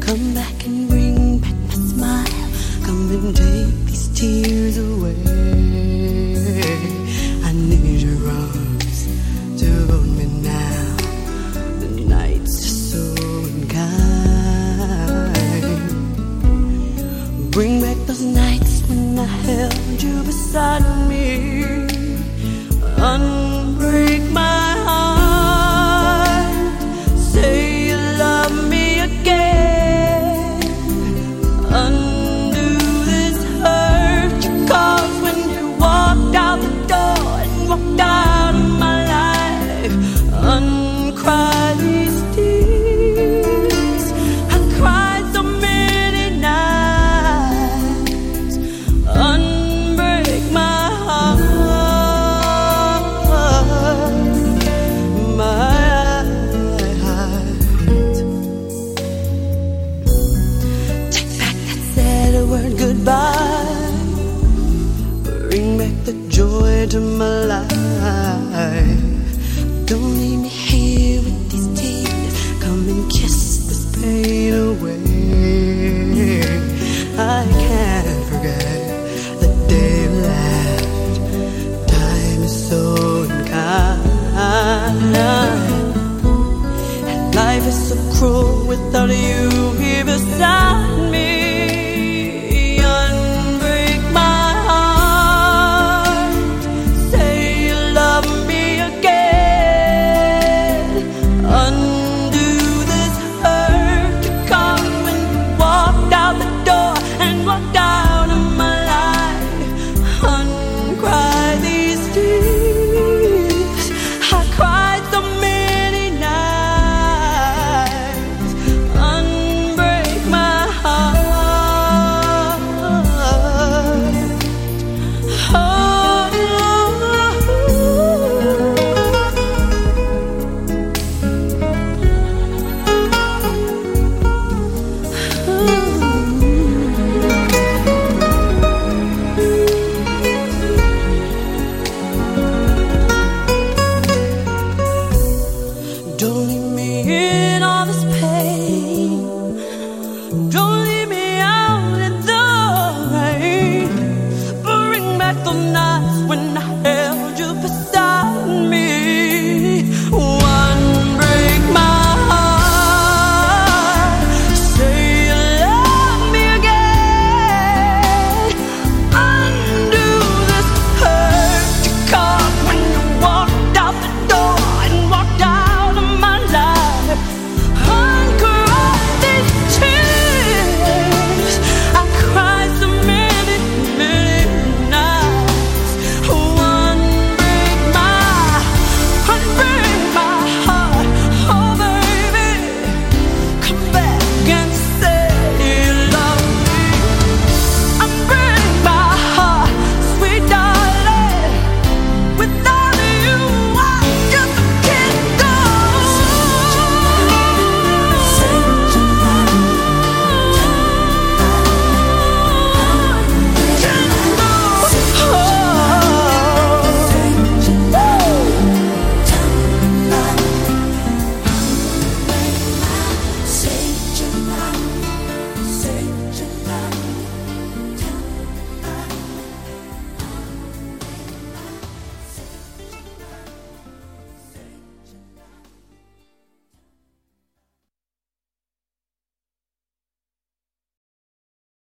Come back and bring back my smile. Come and take these tears away. I need your arms to hold me now. The nights are so unkind. Bring back those nights when I held you beside me. Unbreak my heart. Say you love me again. Undo this hurt you caused when you walked out the door and walked out of my life. Uncry these tears. I cried so many nights. Unbreak my heart. Goodbye. Bring back the joy to my life. Don't leave me here with these tears. Come and kiss this pain away. I can't forget the day you left. Time is so unkind, and life is so cruel without you here beside me. Don't leave me in all this pain. Don't